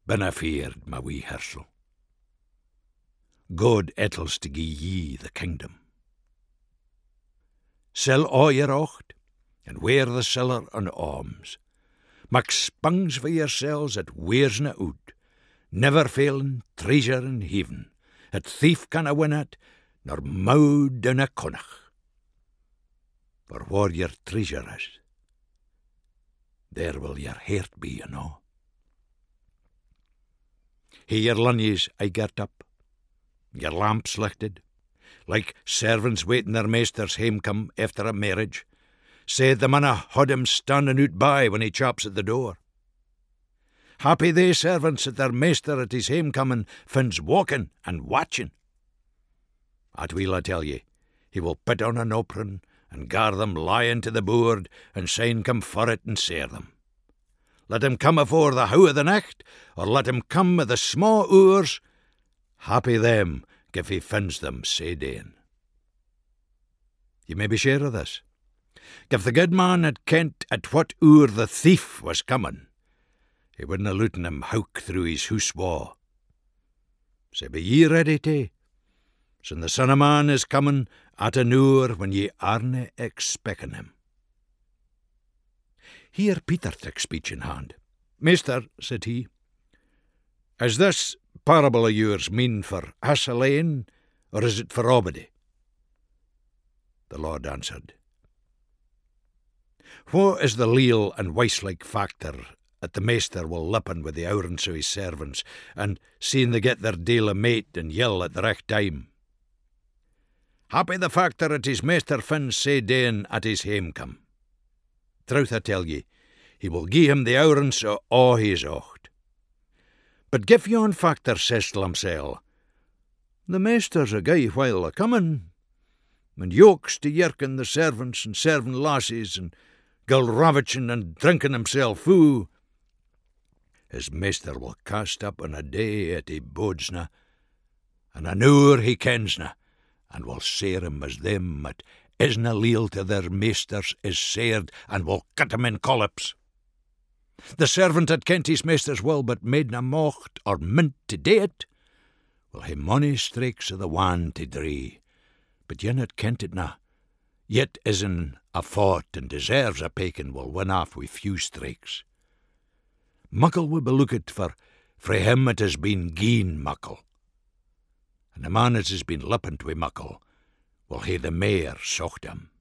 Binna feared, my wee hersel. God ettels to gie ye the kingdom. Sell all your ocht, and wear the siller on arms. Mak spangs for yourselves at weersna out, never failing treasure in heaven. Het thief canna win it, nor moud in a connach. For where your treasure is, there will your heart be, you know. Hae your lunnies aye girt up, your lamps lighted, like servants waiting their meesters hame come after a marriage. Say the manna had him standing out by when he chops at the door. Happy they servants that their meester at his hame coming finds walking and watching. At will I tell ye, he will put on an apron and gar them lying to the board and syne come for it and sare them. Let him come afore the hour of the night, or let him come with the sma' hours. Happy them if he finds them sae dain. Ye may be sure of this. If the good man had kent at what hour the thief was coming, he wouldn't have looten him howk through his hoose wall. So be ye ready too, sin the Son of Man is coming at an hour when ye arena expecting him. Here Peter took speech in hand. Meester, said he, is this parable of yours mean for us alone, or is it for everybody? The Lord answered, what is the leal and wise-like factor that the meester will lippen with the ourance of his servants, and seeing they get their deal of mate and yell at the recht time? Happy the factor that his meester finds sae dain at his hame come. Truth I tell ye, he will gie him the ourance of all his ocht. But gif yon factor says to himsel, the meester's a gey while a comin', and yokes to yerkin the servants and servant lassies, and go ravaging and drinking himself fou, his meester will cast up on a day at he bodsna, and an hour he kensna, and will sare him as them that isna leal to their meesters is sared, and will cut him in collops. The servant that kent his meester's will, but madena mocht or mint to do it, will hae mony streaks of the wand to dree, but yen that kent it na, yet isn't a fought and deserves a pakin will win off with few streaks. Muckle will be looked for frae him that has been gien muckle, and the man that has been lippent wi' muckle will hae the mair socht him.